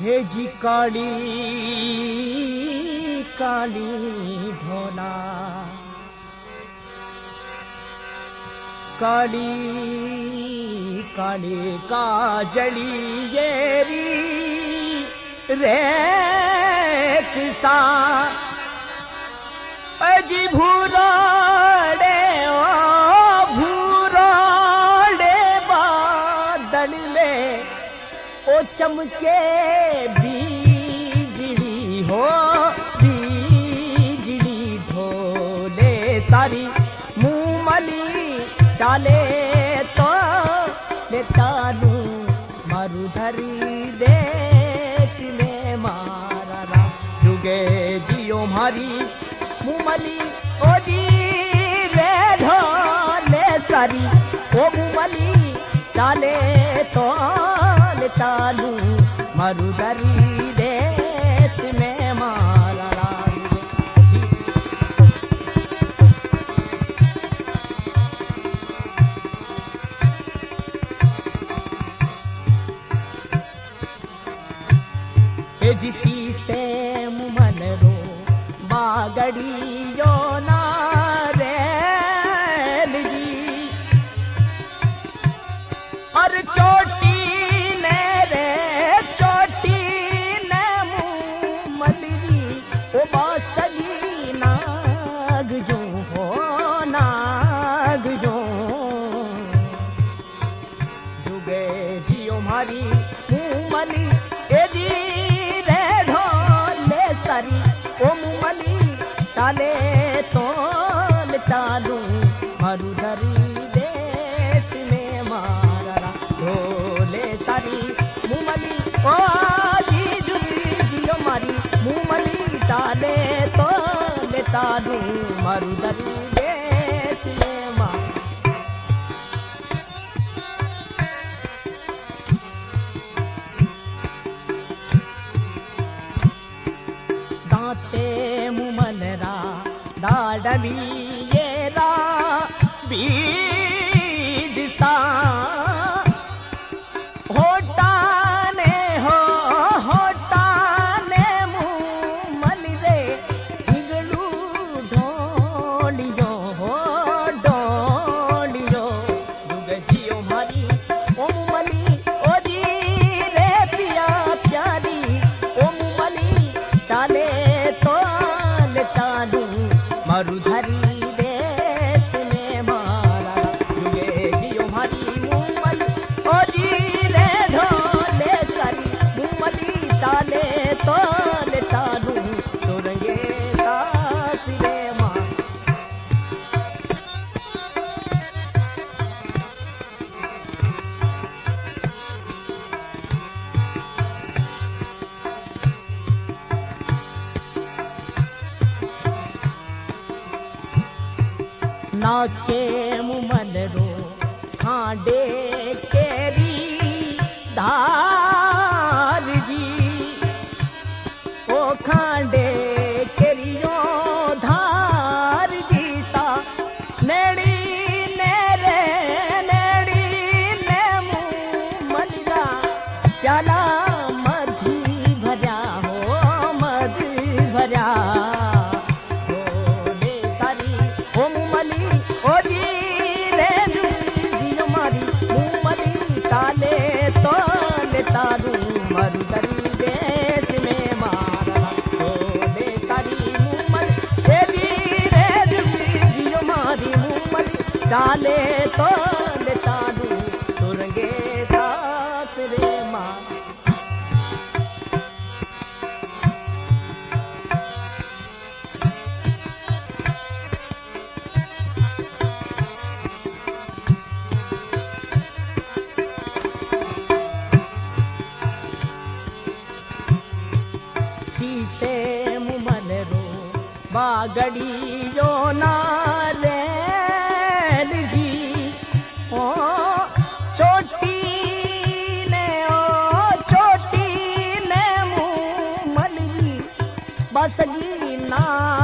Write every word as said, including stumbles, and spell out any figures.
हे जी काली काली ढोला काली काली काजली येरी रे किसा अजी भूरोड़े ओ भूरोड़े बादल में ओ चमके बीजड़ी हो बीजड़ी ढोले सारी मुमली चाले तो ले चालू मरुधरी देश में मारा जुगे जियो मारी मुमली ओ जी रे ढोले सारी ओ मुमली चाले तो ले चालू मरुधरी देश में मारा जिसी से मुमन रो बागड़ी यो नारेल जी और चोटी ने रे चोटी ने मुमलरी ओ बासगी नाग जो हो नाग जो जुगे जियो मारी मुमली ए जी सारी ओ मुमली चाले तो ले चालू मरुधरी देश में मारा ढोले सारी मुमली ओ जी जुली जियो मारी मुमली चाले तो ले चालू मरुधरी देश में मारा दाते मुमनरा दाडवी येरा बीज सा होटाने हो होटाने मुमल रे हिगलू ढोलियो हो ढोलियो दुग जियो मारी ओ मुमली ओ जी रे पिया प्यारी ओ मुमली चाले तो ले चालू मरुधरी देश में मारा जुगे जियो मारी मुमली ओ जी रे ढोले सारी मुमली चाले तो ले चालू सुरंगे सास रे माँ नाके मुमन रो खांडे केरी धार जी ओ खांडे केरियो धार जी सा नेड़ी नेरे नेड़ी ने मुमलिरा प्याला मधी भरा हो मधी भरा ओ जी रे जियो मारी मुमली चाले तो ले चालू मरुधरी देश में मारा ढोले सारी मुमली ए जी रे जियो मारी मुमली चाले तो ले चालू सुरंगे सास रे माँ शीशे मुमन रो बागड़ी यो नारेल जी ओ चोटी ने ओ चोटी ने मुमली बसगी ना